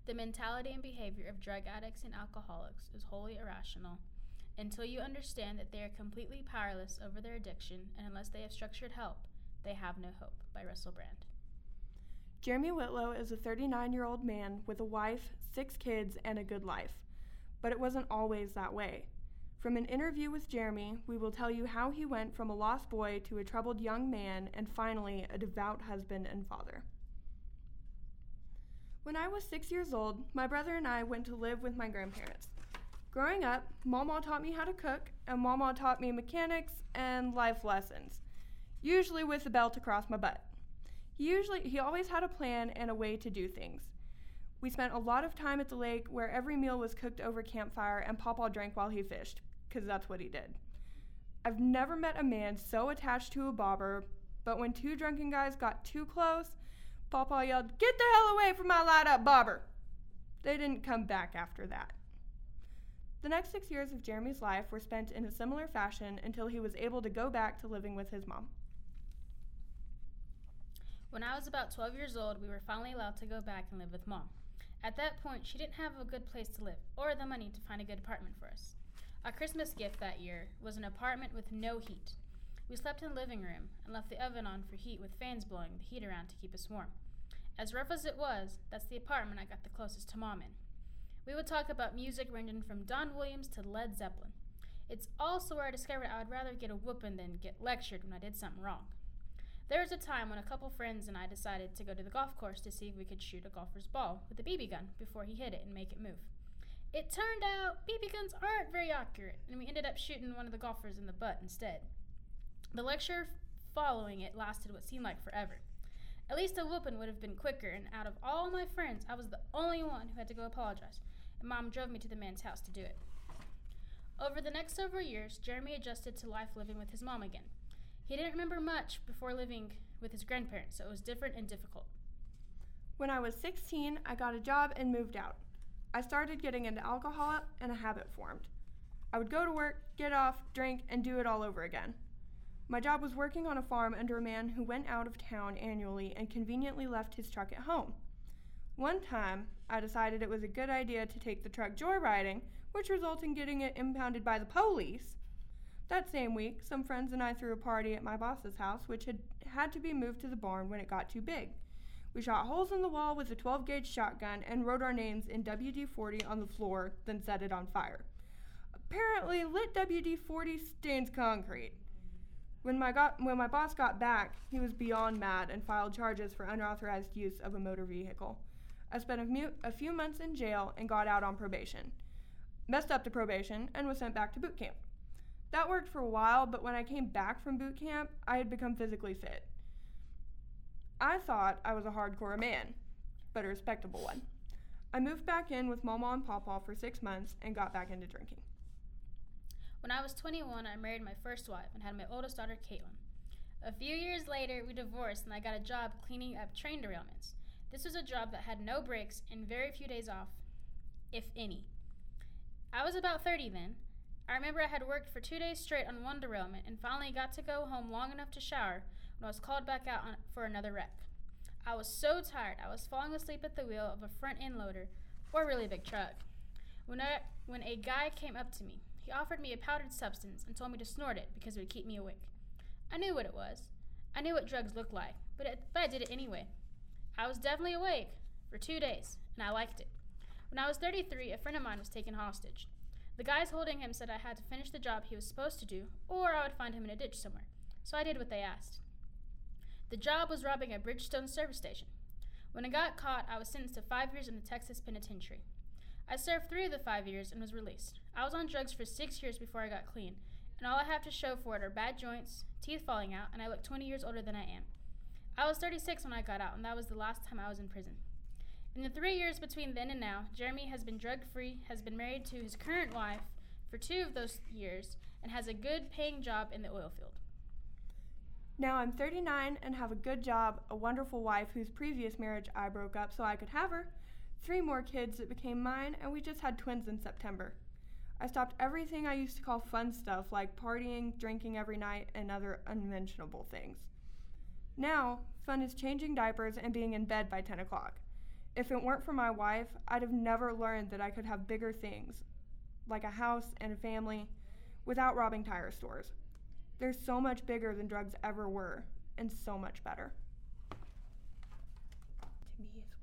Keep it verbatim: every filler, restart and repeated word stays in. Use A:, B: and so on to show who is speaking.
A: The mentality and behavior of drug addicts and alcoholics is wholly irrational until you understand that they are completely powerless over their addiction, and unless they have structured help, they have no hope, by Russell Brand.
B: Jeremy Whitlow is a thirty-nine-year-old man with a wife, six kids, and a good life. But it wasn't always that way. From an interview with Jeremy, we will tell you how he went from a lost boy to a troubled young man and finally a devout husband and father. When I was six years old, my brother and I went to live with my grandparents. Growing up, Mama taught me how to cook, and Mama taught me mechanics and life lessons, usually with a belt across my butt. He usually, he always had a plan and a way to do things. We spent a lot of time at the lake where every meal was cooked over campfire and Papa drank while he fished, because that's what he did. I've never met a man so attached to a bobber, but when two drunken guys got too close, Papa yelled, "Get the hell away from my light-up bobber!" They didn't come back after that. The next six years of Jeremy's life were spent in a similar fashion until he was able to go back to living with his mom.
A: When I was about twelve years old, we were finally allowed to go back and live with Mom. At that point, she didn't have a good place to live or the money to find a good apartment for us. Our Christmas gift that year was an apartment with no heat. We slept in the living room and left the oven on for heat with fans blowing the heat around to keep us warm. As rough as it was, that's the apartment I got the closest to Mom in. We would talk about music ranging from Don Williams to Led Zeppelin. It's also where I discovered I would rather get a whooping than get lectured when I did something wrong. There was a time when a couple friends and I decided to go to the golf course to see if we could shoot a golfer's ball with a B B gun before he hit it and make it move. It turned out B B guns aren't very accurate, and we ended up shooting one of the golfers in the butt instead. The lecture following it lasted what seemed like forever. At least a whooping would have been quicker, and out of all my friends, I was the only one who had to go apologize, and Mom drove me to the man's house to do it. Over the next several years, Jeremy adjusted to life living with his mom again. He didn't remember much before living with his grandparents, so it was different and difficult.
B: When I was sixteen, I got a job and moved out. I started getting into alcohol and a habit formed. I would go to work, get off, drink, and do it all over again. My job was working on a farm under a man who went out of town annually and conveniently left his truck at home. One time, I decided it was a good idea to take the truck joyriding, which resulted in getting it impounded by the police. That same week, some friends and I threw a party at my boss's house, which had had to be moved to the barn when it got too big. We shot holes in the wall with a twelve gauge shotgun and wrote our names in W D forty on the floor, then set it on fire. Apparently, lit W D forty stains concrete. When my, got, when my boss got back, he was beyond mad and filed charges for unauthorized use of a motor vehicle. I spent a, mu- a few months in jail and got out on probation. Messed up the probation and was sent back to boot camp. That worked for a while, but when I came back from boot camp, I had become physically fit. I thought I was a hardcore man, but a respectable one. I moved back in with Mama and Papa for six months and got back into drinking.
A: When I was twenty-one, I married my first wife and had my oldest daughter, Caitlin. A few years later, we divorced and I got a job cleaning up train derailments. This was a job that had no breaks and very few days off, if any. I was about thirty then. I remember I had worked for two days straight on one derailment and finally got to go home long enough to shower when I was called back out on, for another wreck. I was so tired, I was falling asleep at the wheel of a front end loader or a really big truck. When, I, when a guy came up to me, he offered me a powdered substance and told me to snort it because it would keep me awake. I knew what it was. I knew what drugs looked like, but, it, but I did it anyway. I was definitely awake for two days, and I liked it. When I was thirty-three, a friend of mine was taken hostage. The guys holding him said I had to finish the job he was supposed to do, or I would find him in a ditch somewhere. So I did what they asked. The job was robbing a Bridgestone service station. When I got caught, I was sentenced to five years in the Texas penitentiary. I served three of the five years and was released. I was on drugs for six years before I got clean, and all I have to show for it are bad joints, teeth falling out, and I look twenty years older than I am. I was thirty-six when I got out, and that was the last time I was in prison. In the three years between then and now, Jeremy has been drug-free, has been married to his current wife for two of those years, and has a good paying job in the oil field.
B: Now I'm thirty-nine and have a good job, a wonderful wife whose previous marriage I broke up so I could have her, three more kids that became mine, and we just had twins in September. I stopped everything I used to call fun stuff like partying, drinking every night, and other unmentionable things. Now, fun is changing diapers and being in bed by ten o'clock. If it weren't for my wife, I'd have never learned that I could have bigger things, like a house and a family, without robbing tire stores. They're so much bigger than drugs ever were, and so much better. To me as